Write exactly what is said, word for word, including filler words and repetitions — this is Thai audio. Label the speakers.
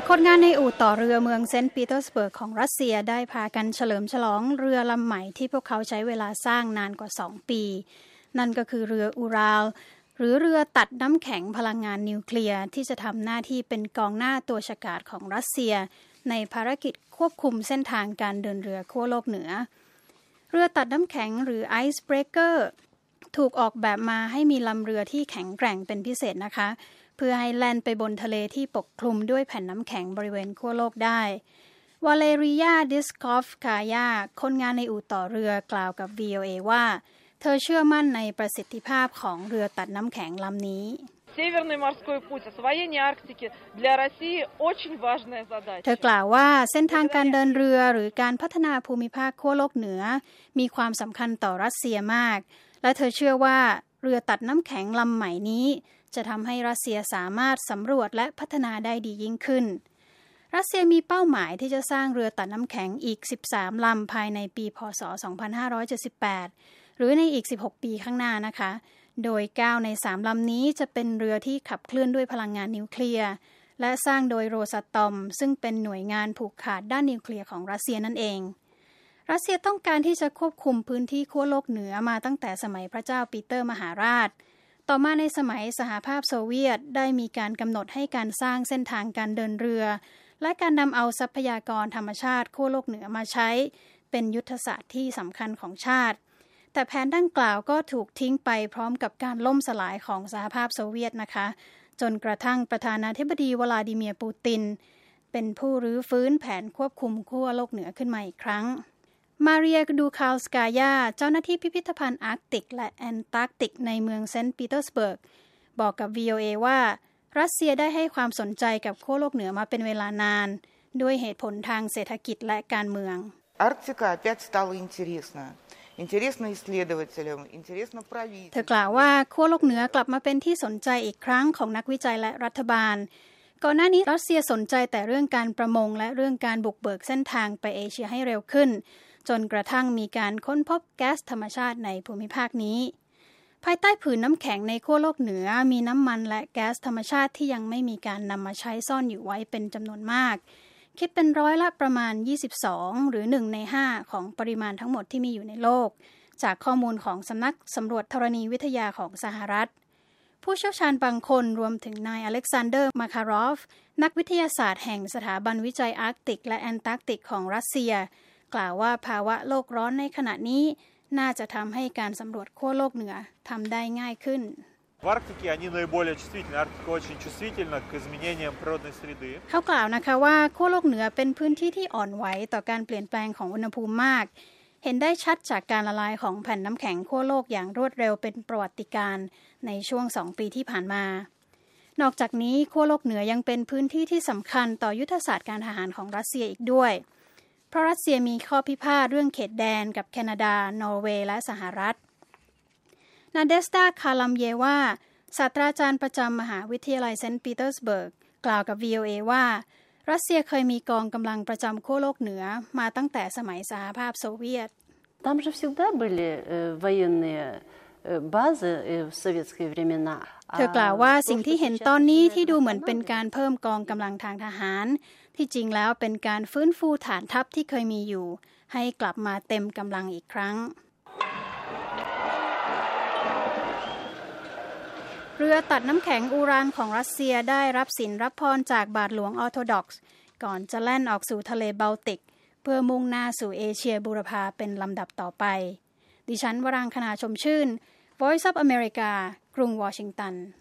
Speaker 1: คนงานในอู่ต่อเรือเมืองเซนต์ปีเตอร์สเบิร์กของรัสเซียได้พากันเฉลิมฉลองเรือลำใหม่ที่พวกเขาใช้เวลาสร้างนานกว่าสองปีนั่นก็คือเรืออูราลหรือเรือตัดน้ำแข็งพลังงานนิวเคลียร์ที่จะทำหน้าที่เป็นกองหน้าตัวฉกาจของรัสเซียในภารกิจควบคุมเส้นทางการเดินเรือขั้วโลกเหนือเรือตัดน้ำแข็งหรือ Ice Breaker ถูกออกแบบมาให้มีลำเรือที่แข็งแกร่งเป็นพิเศษนะคะเพื่อให้แล่นไปบนทะเลที่ปกคลุมด้วยแผ่นน้ำแข็งบริเวณขั้วโลกได้วาเลรียาดิสคอฟคายาคนงานในอู่ต่อเรือกล่าวกับ วี โอ เอ ว่าเธอเชื่อมั่นในประสิทธิภาพของเรือตัดน้ำแข็งลำนี้
Speaker 2: Северный морской путь, освоение Арктики для России очень важная задача.
Speaker 1: เธอกล่าวว่าเส้นทางการเดินเรือหรือการพัฒนาภูมิภาคขั้วโลกเหนือมีความสำคัญต่อรัสเซียมากและเธอเชื่อว่าเรือตัดน้ำแข็งลำใหม่นี้จะทำให้รัสเซียสามารถสำรวจและพัฒนาได้ดียิ่งขึ้นรัสเซียมีเป้าหมายที่จะสร้างเรือตัดน้ำแข็งอีกสิบสามลำภายในปีพ.ศ. สองพันห้าร้อยเจ็ดสิบแปดหรือในอีกสิบหกปีข้างหน้านะคะโดยเก้าในสามลำนี้จะเป็นเรือที่ขับเคลื่อนด้วยพลังงานนิวเคลียร์และสร้างโดยโรซาตอมซึ่งเป็นหน่วยงานผูกขาดด้านนิวเคลียร์ของรัสเซียนั่นเองรัสเซียต้องการที่จะควบคุมพื้นที่ขั้วโลกเหนือมาตั้งแต่สมัยพระเจ้าปีเตอร์มหาราชต่อมาในสมัยสหภาพโซเวียตได้มีการกำหนดให้การสร้างเส้นทางการเดินเรือและการนำเอาทรัพยากรธรรมชาติขั้วโลกเหนือมาใช้เป็นยุทธศาสตร์ที่สำคัญของชาติแต่แผนดังกล่าวก็ถูกทิ้งไปพร้อมกับการล่มสลายของสหภาพโซเวียตนะคะจนกระทั่งประธานาธิบดีวลาดิเมียร์ปูตินเป็นผู้รื้อฟื้นแผนควบคุมขั้วโลกเหนือขึ้นมาอีกครั้งมาเรียดูคาลสกายาเจ้าหน้าที่พิพิธภัณฑ์อาร์กติกและแอนตาร์กติกในเมืองเซนต์ปีเตอร์สเบิร์กบอกกับ วี โอ เอ ว่ารัสเซียได้ให้ความสนใจกับขั้วโลกเหนือมาเป็นเวลานานด้วยเหตุผลทางเศรษฐกิจและการเมือง
Speaker 3: Арктика опять стала интересна интересно исследователям интересно правительству
Speaker 1: เธอกล่าวว่าขั้วโลกเหนือกลับมาเป็นที่สนใจอีกครั้งของนักวิจัยและรัฐบาลก่อนหน้านี้รัสเซียสนใจแต่เรื่องการประมงและเรื่องการบุกเบิกเส้นทางไปเอเชียให้เร็วขึ้นจนกระทั่งมีการค้นพบแก๊สธรรมชาติในภูมิภาคนี้ภายใต้ผืนน้ำแข็งในขั้วโลกเหนือมีน้ำมันและแก๊สธรรมชาติที่ยังไม่มีการนำมาใช้ซ่อนอยู่ไว้เป็นจำนวนมากคิดเป็นร้อยละประมาณยี่สิบสองหรือหนึ่งในห้าของปริมาณทั้งหมดที่มีอยู่ในโลกจากข้อมูลของสำนักสำรวจธรณีวิทยาของสหรัฐผู้เชี่ยวชาญบางคนรวมถึงนายอเล็กซานเดอร์มาคารอฟนักวิทยาศาสตร์แห่งสถาบันวิจัยอาร์กติกและแอนตาร์กติกของรัสเซียกล่าวว่าภาวะโลกร้อนในขณะนี้น่าจะทำให้การสำรวจขั้วโลกเหนือทำได้ง่ายขึ้น
Speaker 4: В Арктике они наиболее чувствительны. Арктика очень чувствительна к изменениям природной среды.
Speaker 1: เขากล่าวนะคะว่าขั้วโลกเหนือเป็นพื้นที่ที่อ่อนไหวต่อการเปลี่ยนแปลงของอุณหภูมิมากเห็นได้ชัดจากการละลายของแผ่นน้ำแข็งขั้วโลกอย่างรวดเร็วเป็นประวัติการณ์ในช่วงสองปีที่ผ่านมานอกจากนี้ขั้วโลกเหนือยังเป็นพื้นที่ที่สำคัญต่อยุทธศาสตร์การทหารของรัสเซียอีกด้วยเพราะรัสเซียมีข้อพิพาทเรื่องเขตแดนกับแคนาดานอร์เวย์และสหรัฐนาเดสตาคาลัมเยวาศาสตราจารย์ประจำมหาวิทยาลัยเซนต์ปีเตอร์สเบิร์กกล่าวกับ วี โอ เอ ว่ารัสเซียเคยมีกองกำลังประจำขั้วโลกเหนือมาตั้งแต่สมัยสหภาพโซเวียต
Speaker 5: Там же всегда были военные базы в советские времена.
Speaker 1: เธอกล่าวว่าสิ่งที่เห็นตอนนี้ที่ดูเหมือนเป็นการเพิ่มกองกำลังทางทหารที่จริงแล้วเป็นการฟื้นฟูฐานทัพที่เคยมีอยู่ให้กลับมาเต็มกำลังอีกครั้งเรือตัดน้ำแข็งอูรานของรัสเซียได้รับศีลรับพรจากบาทหลวงออร์โธดอกซ์ก่อนจะแล่นออกสู่ทะเลบัลติกเพื่อมุ่งหน้าสู่เอเชียบูรพาเป็นลำดับต่อไปดิฉันวรังคณาชมชื่น Voice of America กรุงวอชิงตัน